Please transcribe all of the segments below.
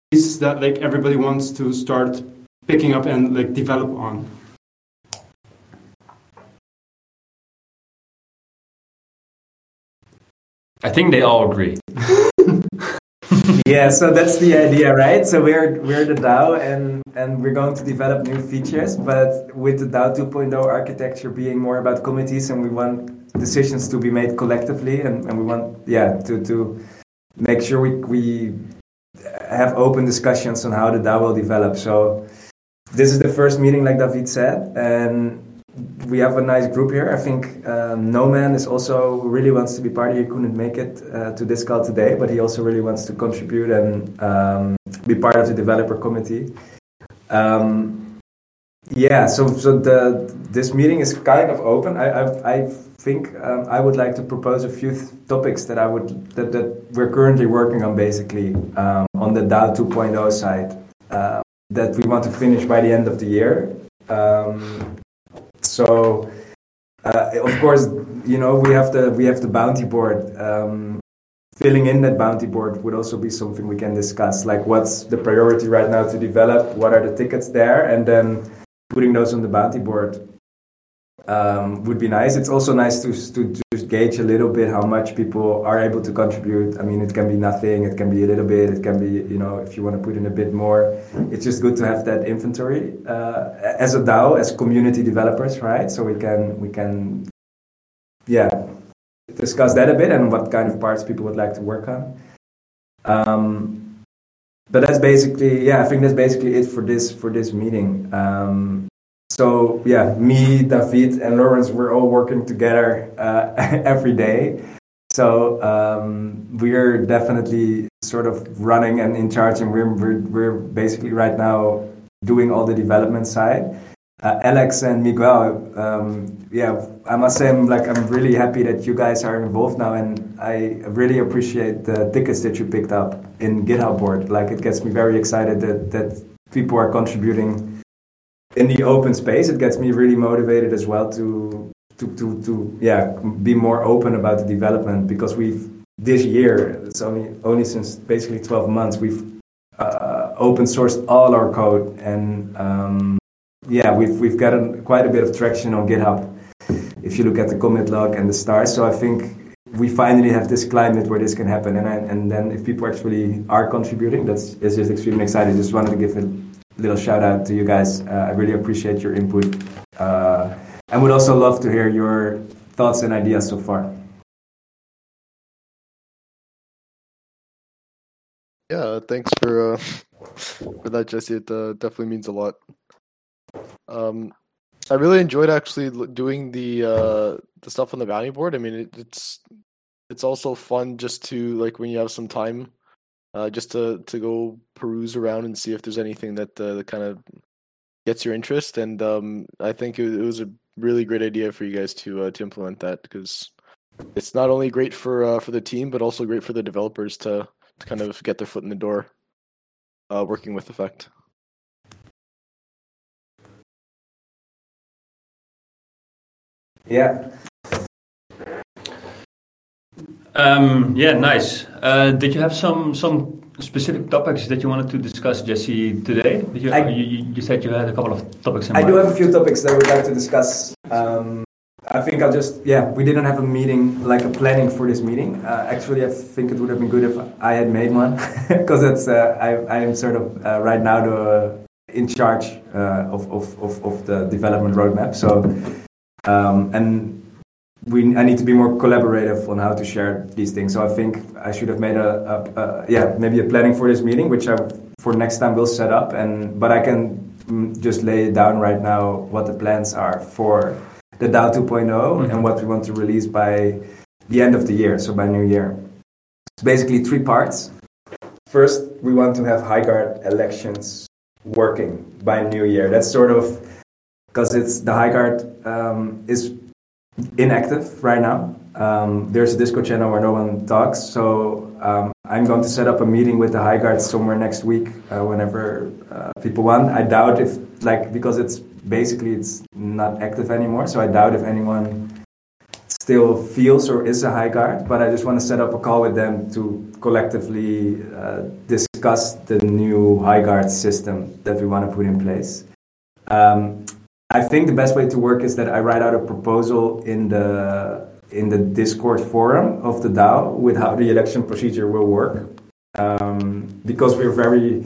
that like everybody wants to start picking up and like develop on? I think they all agree. Yeah, so that's the idea, right? So we're the DAO and we're going to develop new features, but with the DAO 2.0 architecture being more about committees, and we want decisions to be made collectively, and we want to make sure we have open discussions on how the DAO will develop. So this is the first meeting, like David said, and we have a nice group here. I think No Man is also really wants to be part. He couldn't make it to this call today, but he also really wants to contribute and be part of the developer committee. This meeting is kind of open. I think I would like to propose a few topics that we're currently working on, basically on the DAO 2.0 side, that we want to finish by the end of the year. Of course, we have the bounty board. Filling in that bounty board would also be something we can discuss. Like, what's the priority right now to develop? What are the tickets there? And then putting those on the bounty board would be nice. It's also nice to gauge a little bit how much people are able to contribute. I mean, it can be nothing, it can be a little bit, it can be, if you want to put in a bit more. It's just good to have that inventory as a DAO, as community developers, right? So we can discuss that a bit and what kind of parts people would like to work on. But that's basically, I think that's basically it for this meeting. Me, David, and Lawrence, we're all working together every day. So we're definitely sort of running and in charge, and we're basically right now doing all the development side. Alex and Miguel, I must say I'm really happy that you guys are involved now, and I really appreciate the tickets that you picked up in GitHub board. Like, it gets me very excited that people are contributing in the open space. It gets me really motivated as well to be more open about the development, because this year, it's only since basically 12 months, we've open sourced all our code, and we've gotten quite a bit of traction on GitHub if you look at the commit log and the stars. So I think we finally have this climate where this can happen, and then if people actually are contributing, it's just extremely exciting. Just wanted to give a little shout out to you guys. I really appreciate your input, and would also love to hear your thoughts and ideas so far. Yeah, thanks for that, Jesse. It definitely means a lot. I really enjoyed actually doing the stuff on the bounty board. I mean, it's also fun just to, like, when you have some time, just to go peruse around and see if there's anything that kind of gets your interest. And I think it was a really great idea for you guys to implement that, because it's not only great for the team, but also great for the developers to kind of get their foot in the door, working with Effect. Yeah. Nice. Did you have some specific topics that you wanted to discuss, Jesse, today? You said you had a couple of topics in mind. I do have a few topics that I would like to discuss. I think I'll just, we didn't have a meeting, like a planning for this meeting. Actually, I think it would have been good if I had made one, because it's I am sort of right now in charge of the development roadmap. So, I need to be more collaborative on how to share these things. So I think I should have made maybe a planning for this meeting, which I for next time will set up. But I can just lay it down right now what the plans are for the DAO 2.0 and what we want to release by the end of the year, so by New Year. It's basically 3 parts. First, we want to have HighGuard elections working by New Year. That's sort of because the HighGuard is inactive right now. There's a Discord channel where no one talks, so I'm going to set up a meeting with the HighGuard somewhere next week, whenever people want. I doubt because it's not active anymore, so I doubt if anyone still feels or is a HighGuard, but I just want to set up a call with them to collectively discuss the new HighGuard system that we want to put in place. I think the best way to work is that I write out a proposal in the Discord forum of the DAO with how the election procedure will work. Because we're very,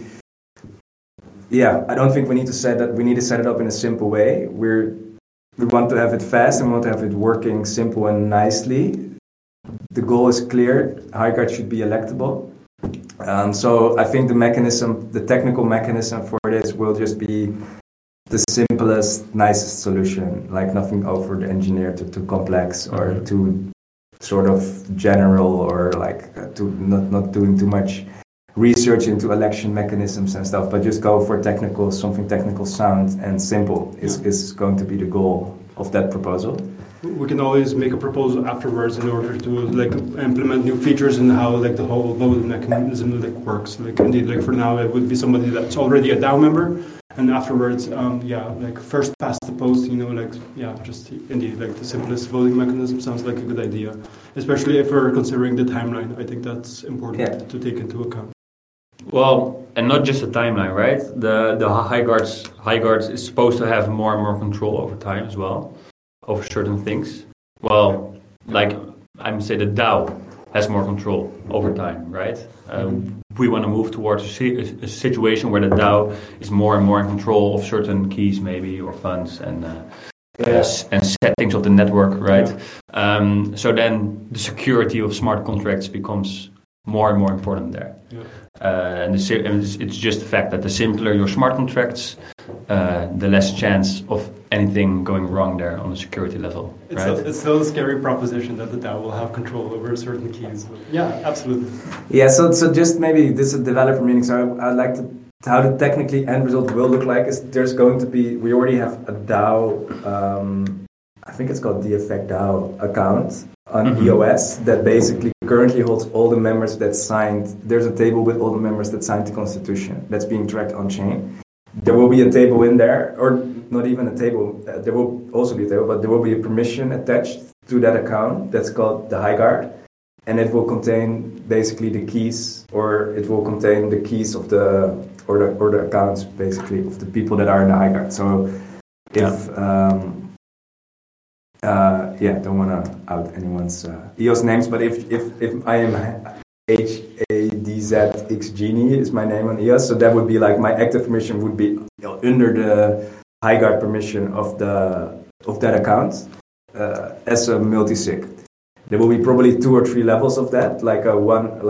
I don't think we need to set it up in a simple way. We want to have it fast and we want to have it working simple and nicely. The goal is clear. HighGuard should be electable. So I think the technical mechanism for this will just be the simplest, nicest solution, like nothing over the engineered too complex or too sort of general, or like not doing too much research into election mechanisms and stuff, but just go for something technical sound and simple is going to be the goal of that proposal. We can always make a proposal afterwards in order to like implement new features and how like the whole voting mechanism like works. Like indeed, like for now it would be somebody that's already a DAO member, and afterwards, like first past the post, just indeed like the simplest voting mechanism sounds like a good idea, especially if we're considering the timeline. I think that's important to take into account. Well, and not just the timeline, right? The HighGuards is supposed to have more and more control over time as well, over certain things. Well, like I'm say the DAO has more control over time, right? We want to move towards a situation where the DAO is more and more in control of certain keys, maybe, or funds and settings of the network, right? Yeah. So then the security of smart contracts becomes more and more important there. Yeah. And it's just the fact that the simpler your smart contracts, the less chance of anything going wrong there on the security level. It's still a scary proposition that the DAO will have control over certain keys. But yeah, absolutely. Yeah, so just maybe this is a developer meeting. So I'd like to how the technically end result will look like is there's going to be, we already have a DAO, I think it's called DFect DAO account on EOS that basically currently holds all the members that signed. There's a table with all the members that signed the constitution that's being tracked on chain. There will be a table in there, or not even a table, there will also be a table, but there will be a permission attached to that account that's called the HighGuard, and it will contain basically the keys, or it will contain the keys of the accounts basically of the people that are in the HighGuard. So if don't want to out anyone's EOS names, but if I am HADZXGenie is my name on EOS, so that would be like my active permission would be under the HighGuard permission of that account as a multi-sig. There will be probably 2 or 3 levels of that, like a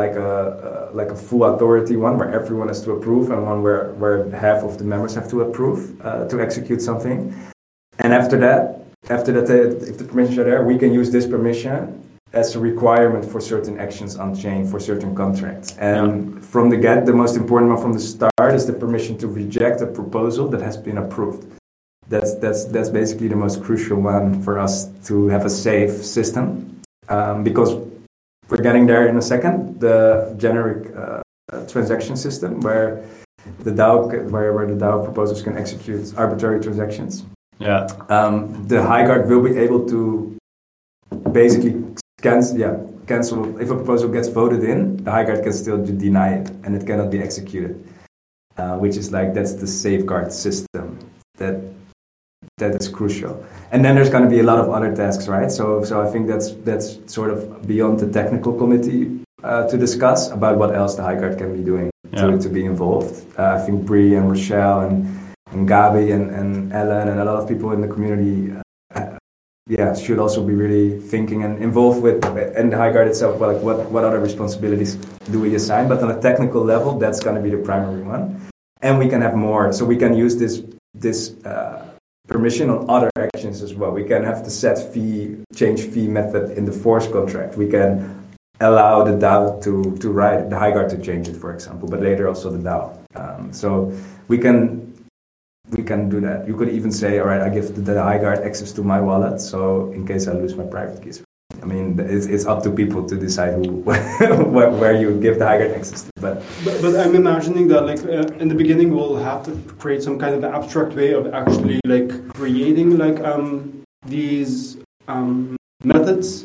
full authority one where everyone has to approve, and one where half of the members have to approve to execute something. And after that, if the permissions are there, we can use this permission as a requirement for certain actions on chain for certain contracts. And from the most important one from the start is the permission to reject a proposal that has been approved. That's basically the most crucial one for us to have a safe system, because we're getting there in a second. The generic transaction system where the DAO proposals can execute arbitrary transactions. Yeah. The HighGuard will be able to basically cancel if a proposal gets voted in. The HighGuard can still deny it, and it cannot be executed. Which is that's the safeguard system that is crucial. And then there's going to be a lot of other tasks, right? So I think that's sort of beyond the technical committee to discuss about what else the HighGuard can be doing to be involved. I think Bree and Rochelle and Gabi and Ellen and a lot of people in the community should also be really thinking and involved with, and the HighGuard itself, what other responsibilities do we assign? But on a technical level, that's going to be the primary one. And we can have more. So we can use this permission on other actions as well. We can have the change fee method in the force contract. We can allow the DAO to write the HighGuard to change it, for example, but later also the DAO. So we can do that. You could even say, all right, I give the HighGuard access to my wallet, so in case I lose my private keys. I mean, it's up to people to decide where you give the HighGuard access to. But I'm imagining that in the beginning we'll have to create some kind of abstract way of actually creating these methods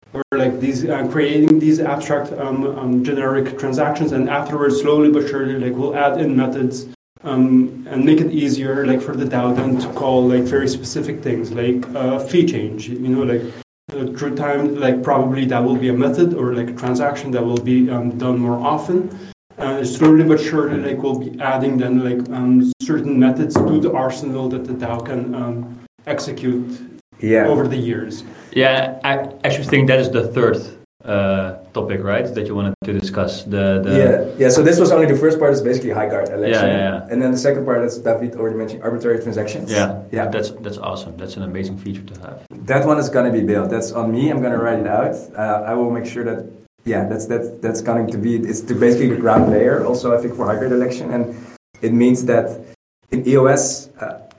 or like these creating these abstract generic transactions, and afterwards, slowly but surely, like we'll add in methods and make it easier, like for the DAO then to call like very specific things, like fee change. You know, like through time, like probably that will be a method or like a transaction that will be done more often. Slowly but surely, like we'll be adding then like certain methods to the arsenal that the DAO can execute over the years. Yeah, I actually think that is the third topic, right? That you wanted to discuss. Yeah. So this was only the first part. Is basically Highguard election. Yeah. And then the second part, as David already mentioned, arbitrary transactions. Yeah. That's awesome. That's an amazing feature to have. That one is going to be built. That's on me. I'm going to write it out. I will make sure that. Yeah, that's going to be. It's basically the ground layer. Also, I think for Highguard election, and it means that in EOS.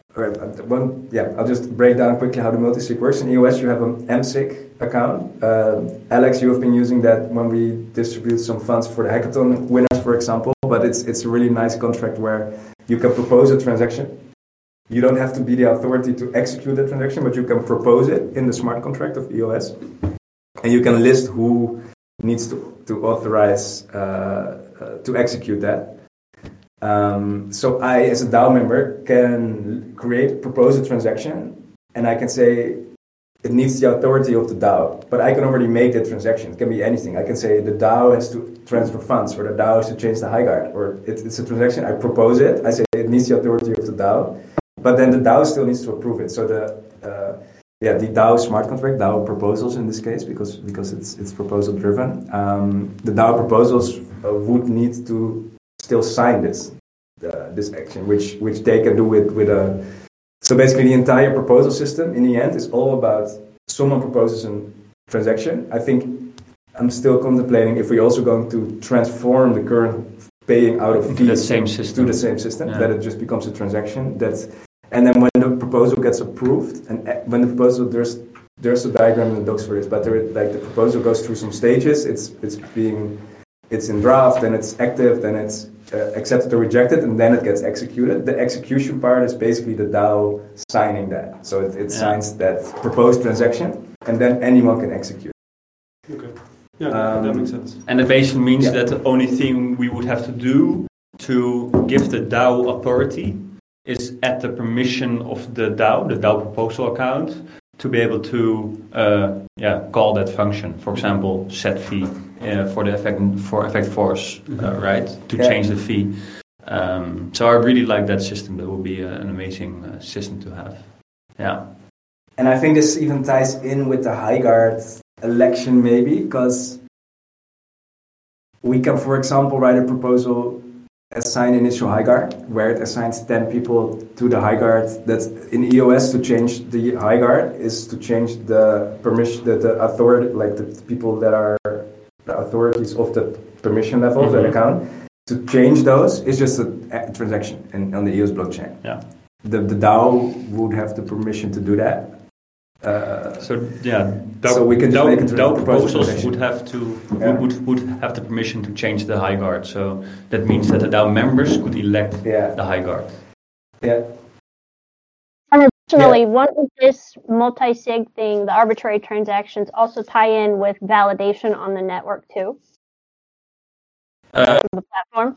I'll just break down quickly how the multisig works. In EOS, you have an MSig account. Alex, you have been using that when we distribute some funds for the hackathon winners, for example. But it's a really nice contract where you can propose a transaction. You don't have to be the authority to execute the transaction, but you can propose it in the smart contract of EOS. And you can list who needs to authorize to execute that. So I, as a DAO member, can propose a transaction, and I can say it needs the authority of the DAO. But I can already make that transaction. It can be anything. I can say the DAO has to transfer funds, or the DAO has to change the Highguard, or it's a transaction. I propose it. I say it needs the authority of the DAO, but then the DAO still needs to approve it. So the DAO smart contract, DAO proposals in this case, because it's proposal driven. The DAO proposals would need to still sign this action, which they can do with a. So basically, the entire proposal system in the end is all about someone proposes a transaction. I think I'm still contemplating if we're also going to transform the current paying out of fees to the same system, that it just becomes a transaction. And then when the proposal gets approved, and when the proposal there's a diagram in the docs for this, but the proposal goes through some stages. It's in draft, then it's active, then it's accepted or rejected, and then it gets executed. The execution part is basically the DAO signing that. So it signs that proposed transaction, and then anyone can execute. Okay. Yeah, that makes sense. And it basically means that the only thing we would have to do to give the DAO authority is add the permission of the DAO proposal account, to be able to call that function. For example, set fee for effect force, right? To change the fee. So I really like that system. That will be an amazing system to have. Yeah. And I think this even ties in with the Highguard election, maybe, because we can, for example, write a proposal, assign initial Highguard, where it assigns 10 people to the Highguard. That's in EOS. To change the Highguard is to change the permission, the authority, like the people that are the authorities of the permission level of that account. To change those is just a transaction on the EOS blockchain. Yeah. The DAO would have the permission to do that. So we can just make a DAO proposals would have the permission to change the Highguard. So that means that the DAO members could elect the Highguard. Yeah. And additionally, won't this multi-sig thing, the arbitrary transactions, also tie in with validation on the network too? The platform.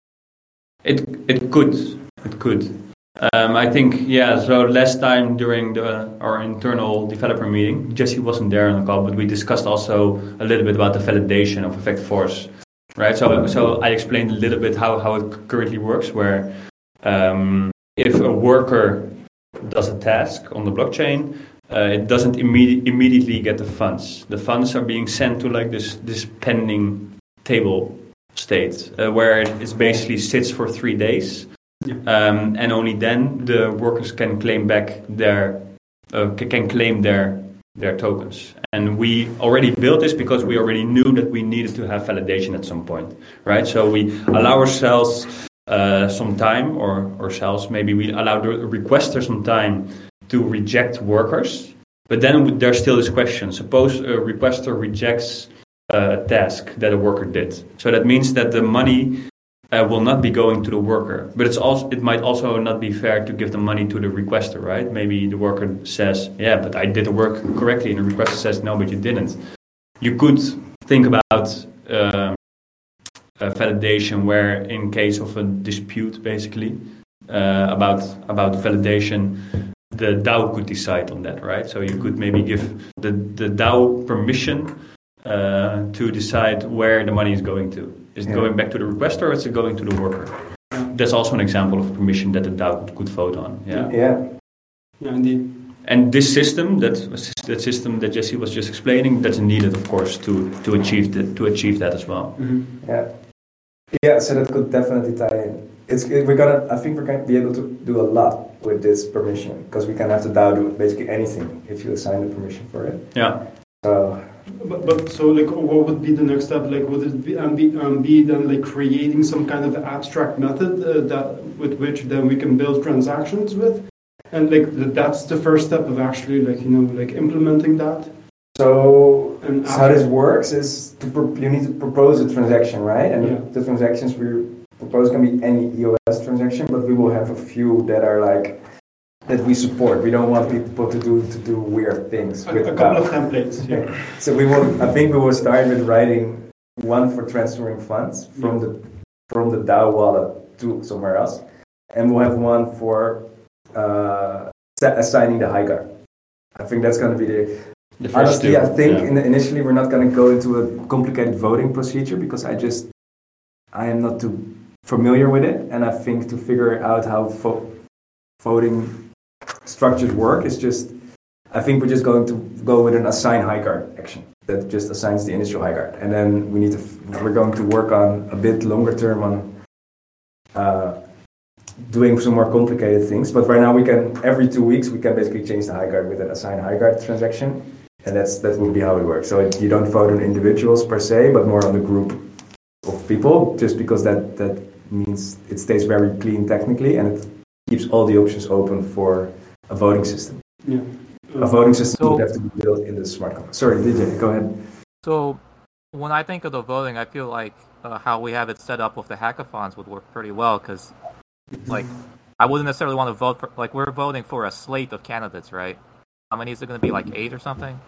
It could. I think, so last time during our internal developer meeting, Jesse wasn't there on the call, but we discussed also a little bit about the validation of effect force, right? So I explained a little bit how it currently works, where if a worker does a task on the blockchain, it doesn't immediately get the funds. The funds are being sent to like this pending table state, where it basically sits for 3 days. And only then the workers can claim back their tokens. And we already built this because we already knew that we needed to have validation at some point, right? So we allow ourselves some time, or ourselves, maybe we allow the requester some time to reject workers. But then there's still this question. Suppose a requester rejects a task that a worker did. So that means that the money will not be going to the worker, but it might also not be fair to give the money to the requester, right? Maybe the worker says, "Yeah, but I did the work correctly," and the requester says, "No, but you didn't." you could think about validation, where in case of a dispute, basically about validation, the DAO could decide on that, right? So you could maybe give the DAO permission to decide where the money is going to. Is it going back to the requester, or is it going to the worker? That's also an example of permission that the DAO could vote on. Yeah, indeed. And this system, that system that Jesse was just explaining, that's needed, of course, to achieve that as well. Mm-hmm. Yeah. So that could definitely tie in. I think we're gonna be able to do a lot with this permission, because we can have the DAO do basically anything if you assign the permission for it. Yeah. But so like, what would be the next step? Like, would it be then like creating some kind of abstract method that with which then we can build transactions with, and like that's the first step of actually like like implementing that. So how this works is you need to propose a transaction, right? And the transactions we propose can be any EOS transaction, but we will have a few that are like that we support. We don't want people to do weird things. A couple of templates. Yeah. So I think we will start with writing one for transferring funds from the DAO wallet to somewhere else, and we'll have one for assigning the HighGuard. I think that's going to be the first. Honestly, I think initially we're not going to go into a complicated voting procedure, because I am not too familiar with it, and I think to figure out how voting structures work is I think we're just going to go with an assign HighGuard action that just assigns the initial HighGuard, and then we're going to work on a bit longer term on doing some more complicated things. But right now every 2 weeks we can basically change the HighGuard with an assign HighGuard transaction, and that will be how it works. So you don't vote on individuals per se, but more on the group of people, just because that means it stays very clean technically, and it keeps all the options open for a voting system. Yeah. A voting system would have to be built in the smart contract. Sorry, DJ, go ahead. So when I think of the voting, I feel like how we have it set up with the hackathons would work pretty well, because like I wouldn't necessarily want to vote for, like, we're voting for a slate of candidates, right? How many is it going to be, like 8 or something?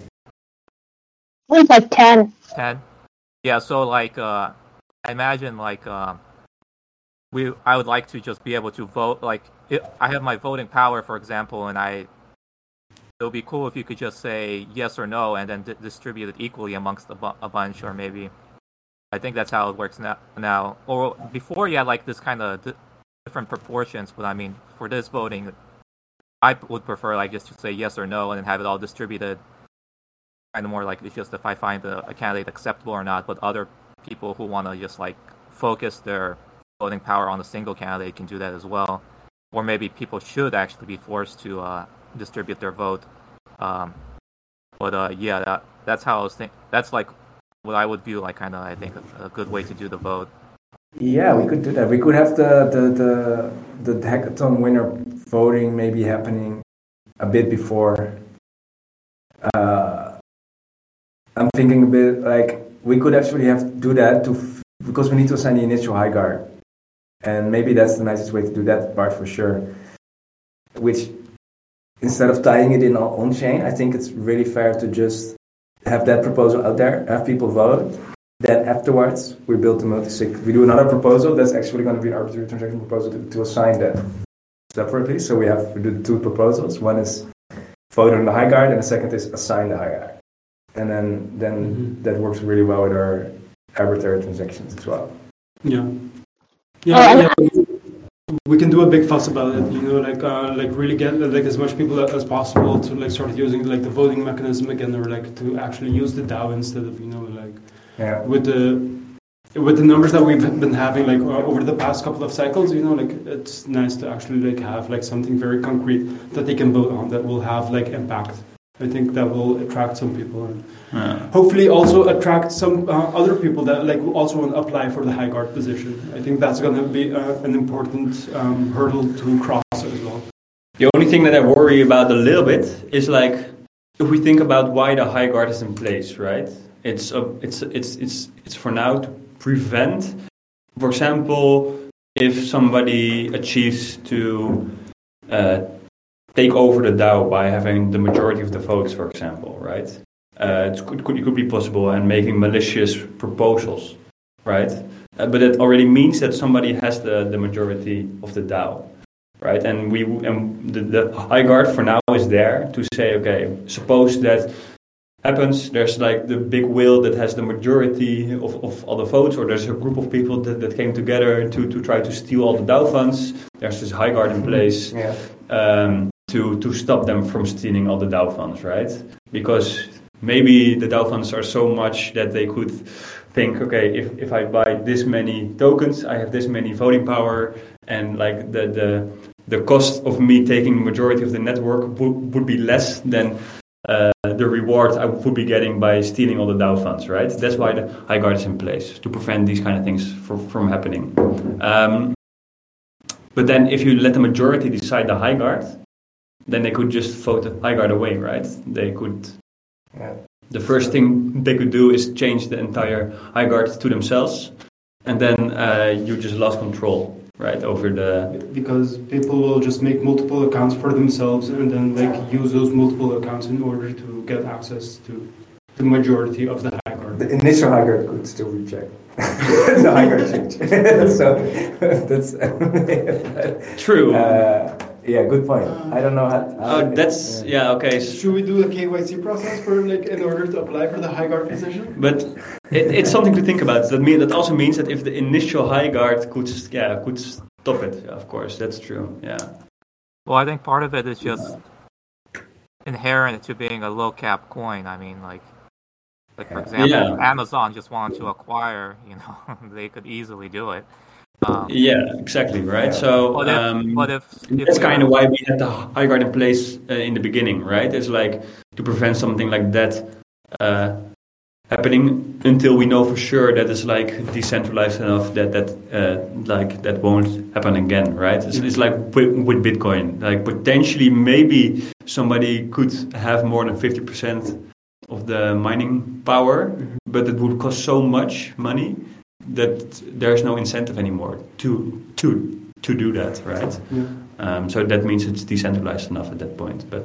It's like 10. 10? Yeah, so like I imagine like I would like to just be able to vote, like I have my voting power, for example, and it would be cool if you could just say yes or no and then distribute it equally amongst a bunch, or maybe I think that's how it works now. Or before you had like this kind of different proportions, but I mean for this voting I would prefer like just to say yes or no and then have it all distributed kind of more like it's just if I find a candidate acceptable or not, but other people who want to just like focus their voting power on a single candidate can do that as well. Or maybe people should actually be forced to distribute their vote. That's how I was thinking. That's like what I would view like kind of, I think, a good way to do the vote. Yeah, we could do that. We could have the hackathon winner voting maybe happening a bit before. I'm thinking a bit like we could actually do that because we need to assign the initial HighGuard, and maybe that's the nicest way to do that part for sure. Which, instead of tying it in on chain, I think it's really fair to just have that proposal out there, have people vote. Then afterwards, we build the multi-sig. We do another proposal that's actually going to be an arbitrary transaction proposal to assign that separately. So we do 2 proposals. One is vote on the HighGuard, and the second is assign the HighGuard. And then that works really well with our arbitrary transactions as well. Yeah. We can do a big fuss about it, like really get like as much people as possible to like start using like the voting mechanism again, or like to actually use the DAO instead of with the numbers that we've been having like over the past couple of cycles, like it's nice to actually like have like something very concrete that they can build on that will have like impact. I think that will attract some people, and hopefully also attract some other people that like also want to apply for the HighGuard position. I think that's going to be an important hurdle to cross as well. The only thing that I worry about a little bit is like if we think about why the HighGuard is in place, right? It's for now to prevent, for example, if somebody achieves to take over the DAO by having the majority of the votes, for example, right? it could be possible, and making malicious proposals, right? But it already means that somebody has the majority of the DAO, right? And the High Guard for now is there to say, okay, suppose that happens, there's like the big whale that has the majority of all the votes, or there's a group of people that came together to try to steal all the DAO funds. There's this High Guard in place to stop them from stealing all the DAO funds, right? Because maybe the DAO funds are so much that they could think, okay, if I buy this many tokens, I have this many voting power, and like the cost of me taking the majority of the network would be less than the reward I would be getting by stealing all the DAO funds, right? That's why the High Guard is in place, to prevent these kind of things from happening. But then if you let the majority decide the High Guard, then they could just vote the High Guard away, right? They could... Yeah. The first thing they could do is change the entire High Guard to themselves, and then you just lost control, right, over the... Because people will just make multiple accounts for themselves and then like use those multiple accounts in order to get access to the majority of the High Guard. The initial High Guard could still reject the High Guard change. So that's... True. Yeah, good point. I don't know how that's okay. Should we do a KYC process for like in order to apply for the High Guard position? But it's something to think about. That also means that if the initial High Guard could stop it, of course, that's true. Yeah. Well, I think part of it is just inherent to being a low cap coin. I mean, like for example, if Amazon just wanted to acquire, they could easily do it. Exactly, right? So but if that's kind of why we had the High Guard in place in the beginning, right? It's like to prevent something like that happening until we know for sure that it's like decentralized enough that won't happen again, right? It's like with Bitcoin, like potentially maybe somebody could have more than 50% of the mining power, but it would cost so much money that there's no incentive anymore to do that, right? Yeah. So that means it's decentralized enough at that point. But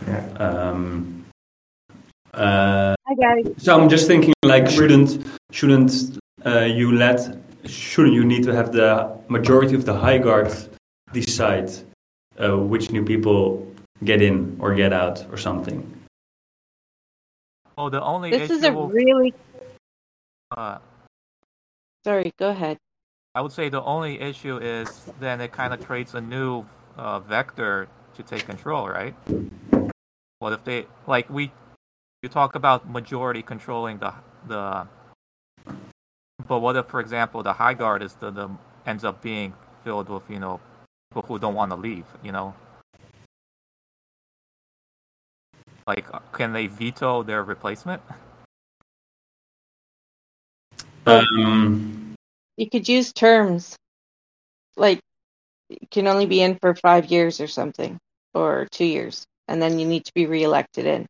so I'm just thinking, like, shouldn't you need to have the majority of the High Guard decide which new people get in or get out or something? Well, the only this is a really. Sorry, go ahead. I would say the only issue is then it kind of creates a new vector to take control, right? What if they you talk about majority controlling the but what if, for example, the High Guard is the ends up being filled with people who don't want to leave, Like, can they veto their replacement? You could use terms like you can only be in for 5 years or something, or 2 years, and then you need to be re-elected in.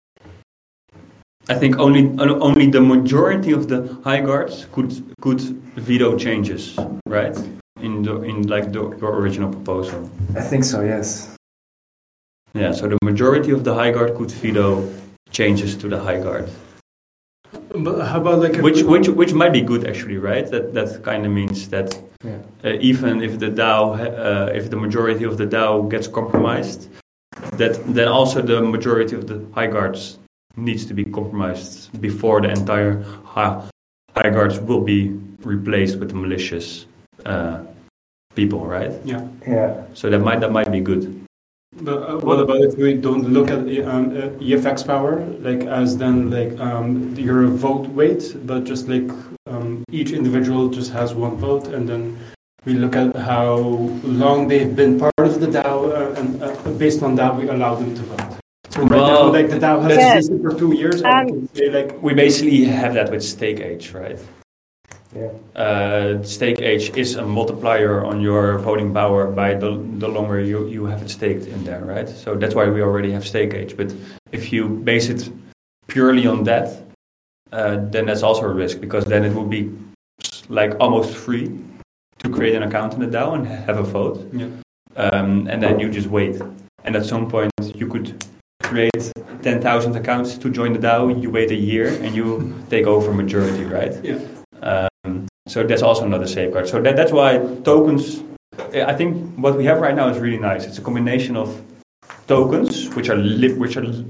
I think only the majority of the High Guards could veto changes, right? In your original proposal. I think so. Yes. Yeah. So the majority of the High Guard could veto changes to the High Guard. But how about which might be good actually, right? That kind of means that even if the DAO, if the majority of the DAO gets compromised, then also the majority of the High Guards needs to be compromised before the entire High Guards will be replaced with the malicious people, right? Yeah. Yeah. So that might be good. But what about if we don't look at EFX power, like as then your vote weight, but just like each individual just has one vote, and then we look at how long they've been part of the DAO, and based on that we allow them to vote. So right now, like the DAO has existed for 2 years, and we can say we basically have that with stake age, right? Yeah. Stake age is a multiplier on your voting power by the longer you have it staked in there, right? So that's why we already have stake age. But if you base it purely on that, then that's also a risk, because then it would be like almost free to create an account in the DAO and have a vote. Yeah. And then you just wait. And at some point you could create 10,000 accounts to join the DAO, you wait a year and you take over majority, right? Yeah. So that's also another safeguard. So that's why tokens. I think what we have right now is really nice. It's a combination of tokens which are limited.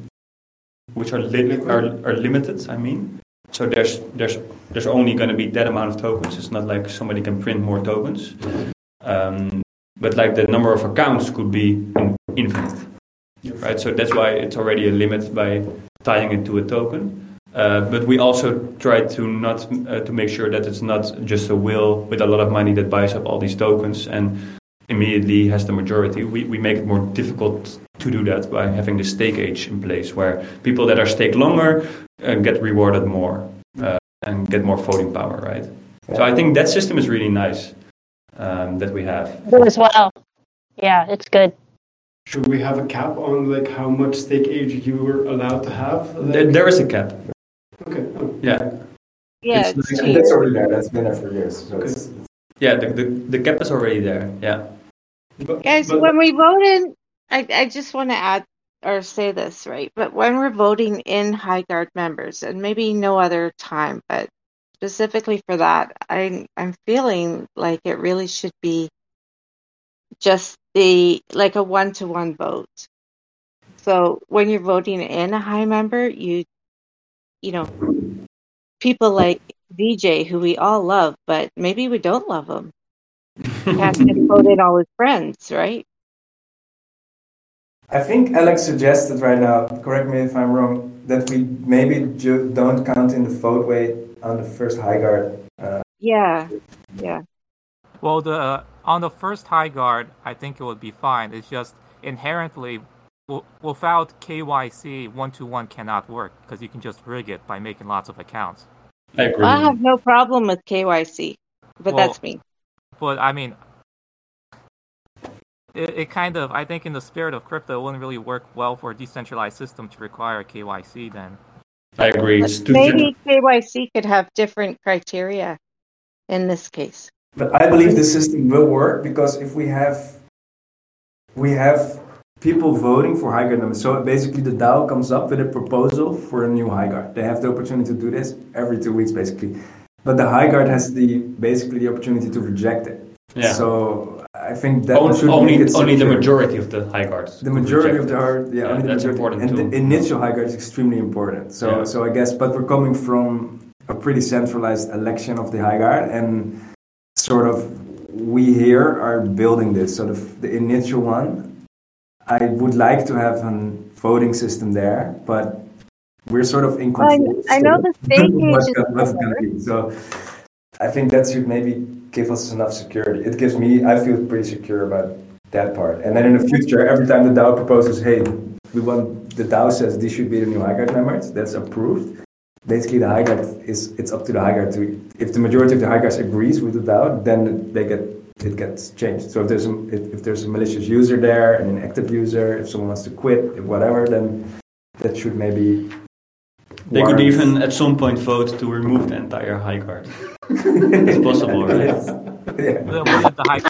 I mean, so there's only going to be that amount of tokens. It's not like somebody can print more tokens. But like the number of accounts could be infinite, right? So that's why it's already a limit by tying it to a token. But we also try to not to make sure that it's not just a will with a lot of money that buys up all these tokens and immediately has the majority. We make it more difficult to do that by having the stake age in place, where people that are staked longer get rewarded more and get more voting power, right? Yeah. So I think that system is really nice that we have. Good as well. Yeah, it's good. Should we have a cap on like how much stake age you were allowed to have? Like... There is a cap. Okay. Oh. Yeah. Yeah, it's already there. That's been there for years. So okay. Yeah, the cap is already there. Yeah. Guys, when we vote in, I just want to add or say this, right? But when we're voting in Highguard members, and maybe no other time, but specifically for that, I'm feeling like it really should be just like a 1-to-1 vote. So when you're voting in a high member, you know, people like DJ, who we all love, but maybe we don't love him. Can't just vote in all his friends, right? I think Alex suggested right now, correct me if I'm wrong, that we maybe don't count in the vote weight on the first Highguard. Yeah. Well, on the first Highguard, I think it would be fine. It's just inherently, without KYC, 1-to-1 cannot work because you can just rig it by making lots of accounts. I agree. I have no problem with KYC, but that's me. But I mean, it kind of, I think in the spirit of crypto, it wouldn't really work well for a decentralized system to require KYC then. I agree. Maybe KYC could have different criteria in this case. But I believe the system will work because if we have people voting for Highguard numbers. So basically the DAO comes up with a proposal for a new Highguard. They have the opportunity to do this every 2 weeks basically. But the Highguard has basically the opportunity to reject it. Yeah. So I think that only the majority of the Highguards. The majority of the only that's the important and too. the initial Highguard is extremely important. So I guess, but we're coming from a pretty centralized election of the Highguard, and sort of we here are building this. So the initial one, I would like to have a voting system there, but we're sort of in control. I know the stake age what's going to be. So I think that should maybe give us enough security. It gives me, I feel pretty secure about that part. And then in the future, every time the DAO proposes, hey, the DAO says this should be the new Highguard members, that's approved. Basically, the Highguard it's up to the Highguard to, if the majority of the Highguards agrees with the DAO, then it gets changed. So if there's a malicious user there, an inactive user, if someone wants to quit, if whatever, then that should maybe. They could even at some point vote to remove the entire Highguard. It's possible, right? Yeah. Wasn't the Highguard